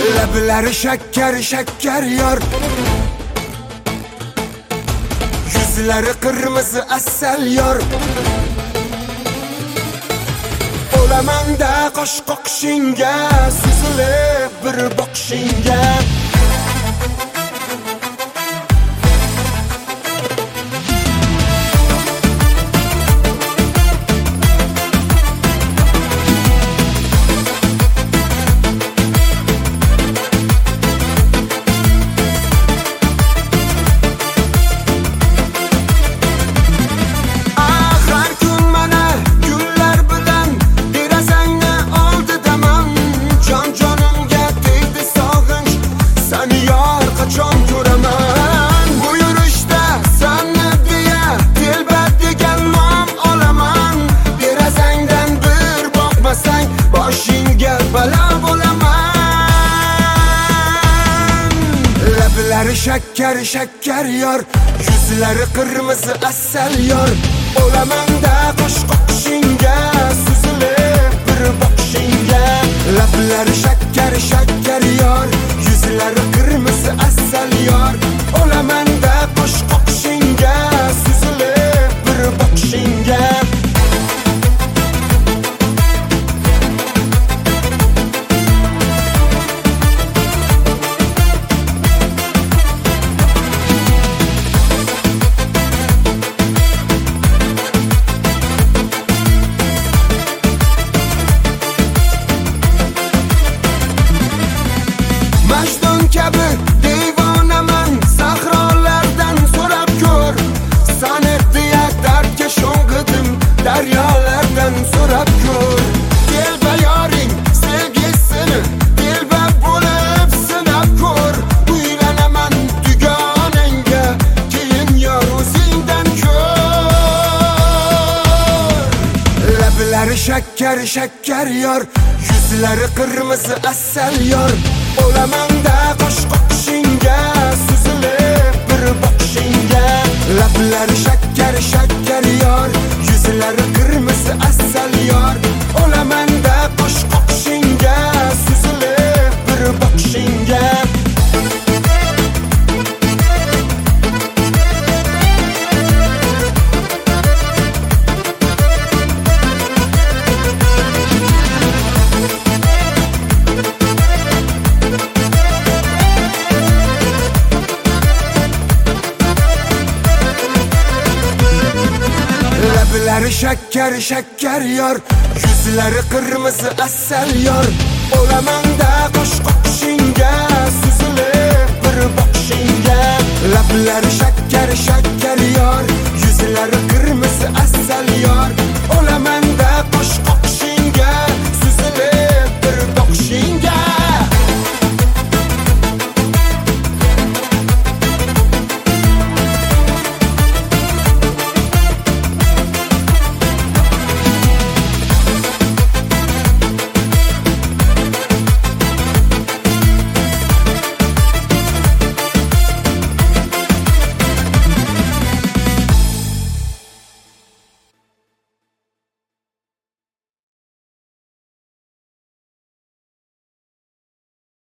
Lablari shakkar shakkar yor, yuzlari qirmizi asal yor. Olamanda qosh qoqishingga, suzilib bir boqishingga. Lablari shakkar shakkar yor, yuzlari qirmizi asal yor. Olamanda qosh qoqishingga, suzilib bir boqishingga. Lablari shakkar shakkar yor, yuzlari qirmizi asal yor. Olamanda qosh qoqishingga, suzilib bir boqishingga. Majdun kabi devonaman, sahrolardan so'rab ko'r. Sani deya dardga sho'ng'idim, daryolardan so'rab ko'r. Telba yoring sevgisini, telba bo'lib sinab ko'r. Uylanaman dugonangga, keyin yor o'zingdan ko'r. Lablari shakkar shakkar yor, yuzlari qirmizi asal yor. Olamanda qosh qoqishingga, suzilib bir boqishingga. Lablari shakkar shakkar yor, yuzlari qirmizi asal yor. Olamanda qosh qoqishingga, suzilib bir boqishingga. Lablari shakkar shakkar yor, yuzlari qirmizi asal yor. Olamanda qosh qoqishingga, suzilib bir boqishingga. Lablari shakkar shakkar yor, yuzlari qirmizi asal yor.